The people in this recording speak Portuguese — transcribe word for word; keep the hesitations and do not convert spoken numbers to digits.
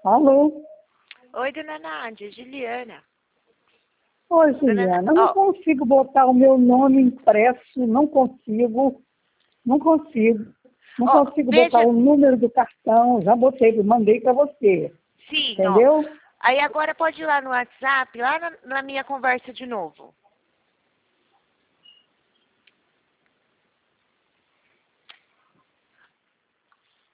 Alô? Oi, dona Nádia, Juliana. Oi, Juliana. Eu não oh. consigo botar o meu nome impresso, não consigo. Não consigo. Não oh, consigo veja... botar o número do cartão. Já botei, mandei para você. Sim, entendeu? Ó. Aí agora pode ir lá no WhatsApp, lá na, na minha conversa de novo.